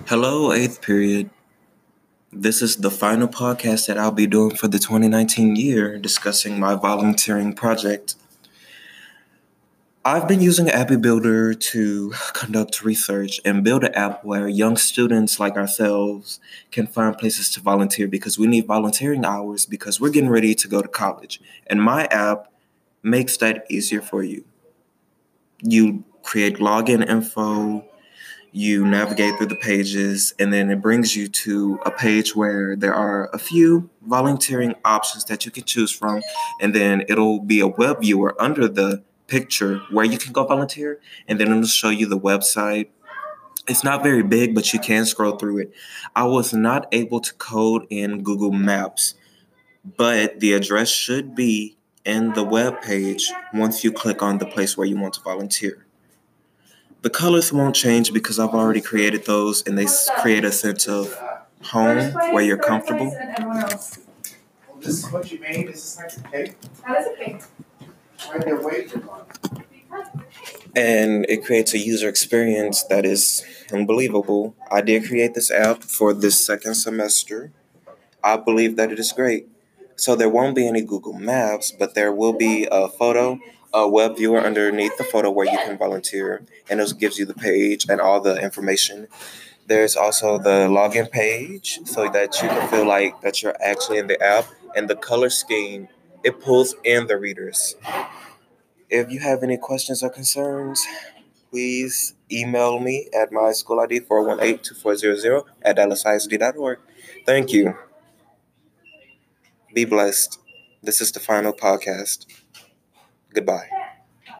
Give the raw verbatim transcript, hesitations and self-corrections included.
Hello, eighth period. This is the final podcast that I'll be doing for the twenty nineteen year, discussing my volunteering project. I've been using Appy Builder to conduct research and build an app where young students like ourselves can find places to volunteer because we need volunteering hours because we're getting ready to go to college. And my app makes that easier for you. You create login info, you navigate through the pages, and then it brings you to a page where there are a few volunteering options that you can choose from, and then it'll be a web viewer under the picture where you can go volunteer, and then it'll show you the website. It's not very big, but you can scroll through it. I was not able to code in Google Maps, but the address should be in the web page once you click on the place where you want to volunteer. The colors won't change because I've already created those, and they s- create a sense of home where you're comfortable. This is what you made? Is this like a cake? That is a cake. Why are there wafers on it? And it creates a user experience that is unbelievable. I did create this app for this second semester. I believe that it is great. So there won't be any Google Maps, but there will be a photo, a web viewer underneath the photo where you can volunteer, and it gives you the page and all the information. There's also the login page so that you can feel like that you're actually in the app, and the color scheme, it pulls in the readers. If you have any questions or concerns, please email me at my school I D four one eight two four zero zero at dallas I S D dot org. Thank you. Be blessed. This is the final podcast. Goodbye.